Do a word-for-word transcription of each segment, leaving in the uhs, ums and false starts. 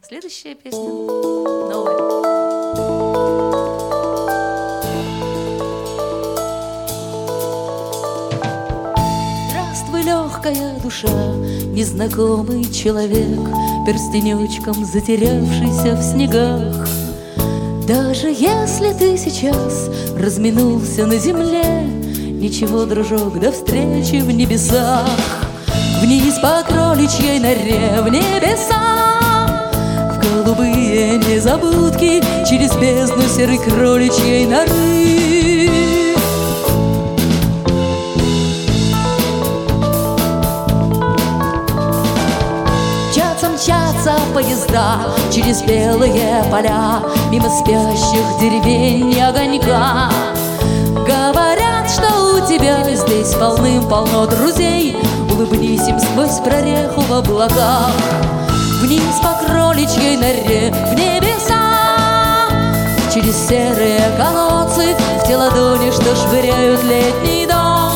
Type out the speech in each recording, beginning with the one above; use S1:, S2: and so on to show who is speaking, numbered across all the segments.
S1: Следующая песня новая. Здравствуй, легкая душа, незнакомый человек, перстенечком затерявшийся в снегах. Даже если ты сейчас разминулся на земле, ничего, дружок, до встречи в небесах. Вниз по кроличьей норе в небеса, в голубые незабудки, через бездну серой кроличьей норы. Мчатся, мчатся поезда через белые поля, мимо спящих деревень и огонька. Говорят, что у тебя здесь полным-полно друзей, улыбнись им сквозь прореху в облаках. Вниз по кроличьей норе в небеса, через серые колодцы, в те ладони, что швыряют летний дождь.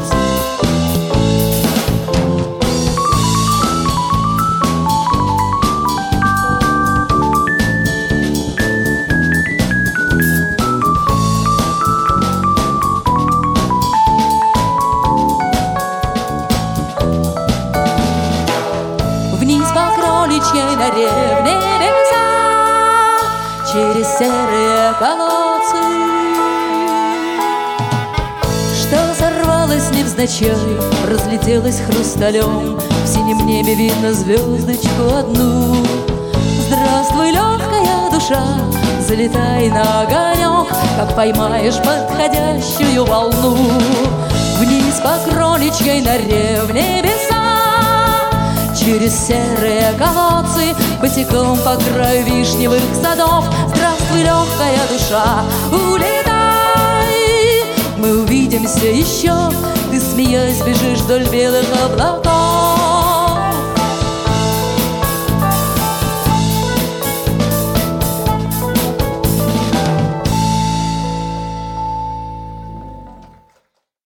S1: Вниз по кроличьей норе в небеса, через серые колодцы, что сорвалось невзначай, разлетелось хрусталем. В синем небе видно звездочку одну. Здравствуй, легкая душа, залетай на огонек, как поймаешь подходящую волну. Вниз по кроличьей норе в небеса, через серые колодцы, босиком по краю вишневых садов. Здравствуй, легкая душа, улетай, мы увидимся еще. Ты, смеясь, бежишь вдоль белых облаков.